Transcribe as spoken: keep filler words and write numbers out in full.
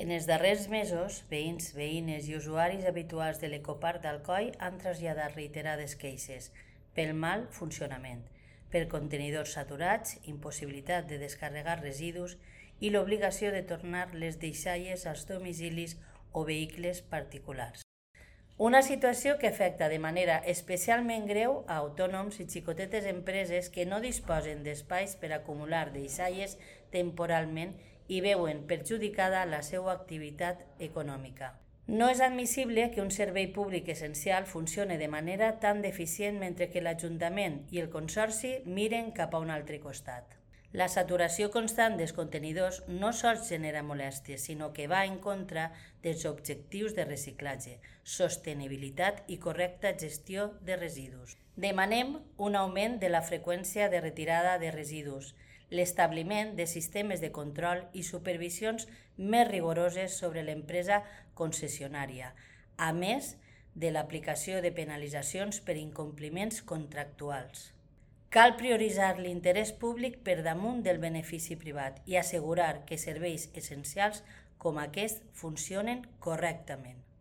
En els darrers mesos, veïns, veïnes i usuaris habituals de l'ecoparc d'Alcoi han traslladat reiterades queixes pel mal funcionament, per contenidors saturats, impossibilitat de descarregar residus i l'obligació de tornar les deixalles als domicilis o vehicles particulars. Una situació que afecta de manera especialment greu a autònoms i xicotetes empreses que no disposen d'espais per acumular deixalles temporalment i veuen perjudicada la seva activitat econòmica. No és admissible que un servei públic essencial funcione de manera tan deficient mentre que l'Ajuntament i el Consorci miren cap a un altre costat. La saturació constant dels contenidors no sols genera molèsties, sinó que va en contra dels objectius de reciclatge, sostenibilitat i correcta gestió de residus. Demanem un augment de la freqüència de retirada de residus, l'establiment de sistemes de control i supervisions més rigoroses sobre l'empresa concessionària, a més de l'aplicació de penalitzacions per incompliments contractuals. Cal prioritzar l'interès públic per damunt del benefici privat i assegurar que serveis essencials com aquest funcionen correctament.